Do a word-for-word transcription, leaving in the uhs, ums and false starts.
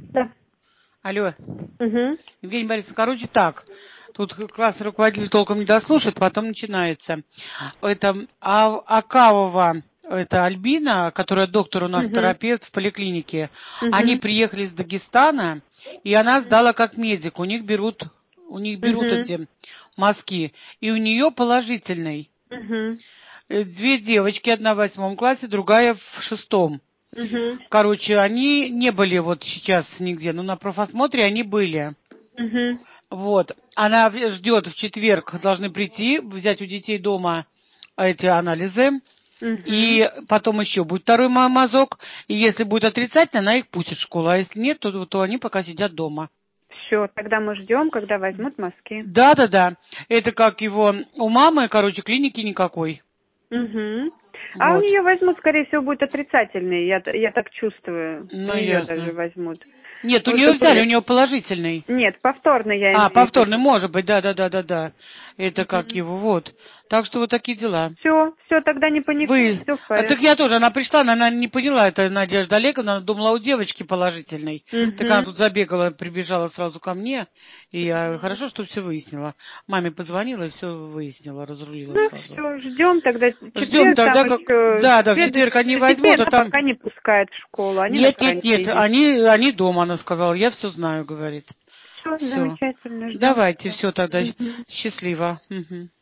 Да. Алло. Угу. Евгения Борисовна, короче, так. Тут классный руководитель толком не дослушает, потом начинается. Это а, Акавова, это Альбина, которая доктор у нас, Угу. терапевт в поликлинике. Угу. Они приехали из Дагестана, и она сдала как медик. У них берут, у них берут Угу. эти мазки. И у нее положительный. Угу. Две девочки, одна в восьмом классе, другая в шестом. Угу. Короче, они не были вот сейчас нигде, но на профосмотре они были. Угу. Вот. Она ждет в четверг, должны прийти, взять у детей дома эти анализы. Угу. И потом еще будет второй мазок. И если будет отрицательно, она их пустит в школу. А если нет, то, то они пока сидят дома. Все, тогда мы ждем, когда возьмут мазки. Да, да, да. Это как его у мамы, короче, клиники никакой. Угу. А Вот. у нее возьмут, скорее всего, будет отрицательный. Я, я так чувствую. Ну, У нее ясно. даже возьмут. Нет, у Вот нее взяли, это... у нее положительный. Нет, повторный я имею А, в виду. повторный, может быть, да, да, да, да, да. Это как Угу. его, вот. Так что вот такие дела. Все, все, тогда не паникуй, Вы... все в А, так порядке. я тоже, она пришла, она, она не поняла, это Надежда Олеговна, она думала, у девочки положительный. Угу. Так она тут забегала, прибежала сразу ко мне, и я хорошо, что все выяснила. Маме позвонила и все выяснила, разрулила Ну сразу. все, ждем тогда Ждем четверг, тогда, там как... еще Да, да, в следующий. четверг они Детей возьмут, а она там... пока не пускает в школу, они на Нет, нет, нет, карантине. они, они дома, она сказала, я все знаю, говорит. Все, Все. замечательно, ждем Давайте, тогда. все тогда, Мгм. счастливо. Угу.